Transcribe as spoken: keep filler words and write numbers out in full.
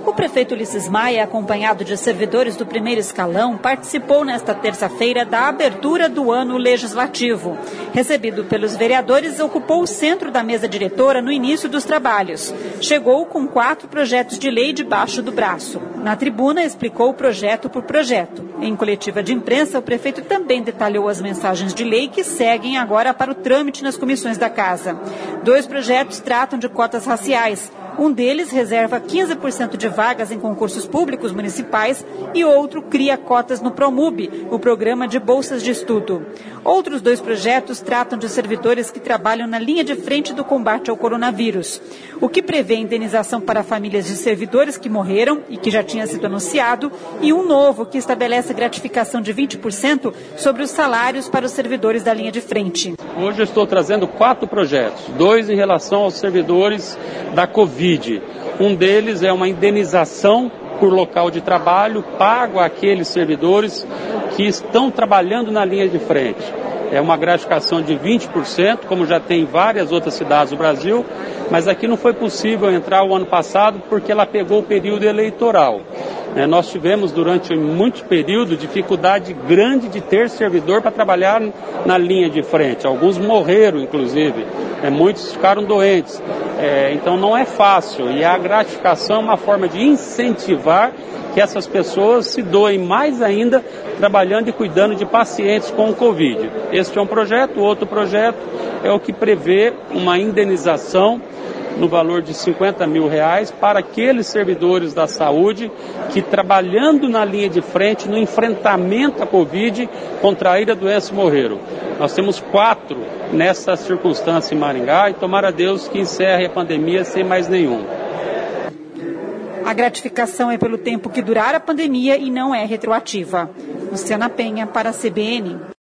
O prefeito Ulisses Maia, acompanhado de servidores do primeiro escalão, participou nesta terça-feira da abertura do ano legislativo. Recebido pelos vereadores, ocupou o centro da mesa diretora no início dos trabalhos. Chegou com quatro projetos de lei debaixo do braço. Na tribuna, explicou projeto por projeto. Em coletiva de imprensa, o prefeito também detalhou as mensagens de lei que seguem agora para o trâmite nas comissões da Casa. Dois projetos tratam de cotas raciais. Um deles reserva quinze por cento de vagas em concursos públicos municipais e outro cria cotas no Promub, o programa de bolsas de estudo. Outros dois projetos tratam de servidores que trabalham na linha de frente do combate ao coronavírus. O que prevê indenização para famílias de servidores que morreram e que já tinha sido anunciado, e um novo que estabelece gratificação de vinte por cento sobre os salários para os servidores da linha de frente. Hoje eu estou trazendo quatro projetos, dois em relação aos servidores da Covid. Um deles é uma indenização por local de trabalho pago àqueles servidores que estão trabalhando na linha de frente. É uma gratificação de vinte por cento, como já tem em várias outras cidades do Brasil, mas aqui não foi possível entrar o ano passado porque ela pegou o período eleitoral. É, nós tivemos durante muito período dificuldade grande de ter servidor para trabalhar na linha de frente. Alguns morreram, inclusive, é, muitos ficaram doentes. É, então não é fácil, e a gratificação é uma forma de incentivar que essas pessoas se doem mais ainda trabalhando e cuidando de pacientes com o Covid. Este é um projeto. Outro projeto é o que prevê uma indenização no valor de cinquenta mil reais para aqueles servidores da saúde que, trabalhando na linha de frente, no enfrentamento à Covid, contraíram a doença e morreram. Nós temos quatro nessa circunstância em Maringá e tomara a Deus que encerre a pandemia sem mais nenhum. A gratificação é pelo tempo que durar a pandemia e não é retroativa. Luciana Penha, para a C B N.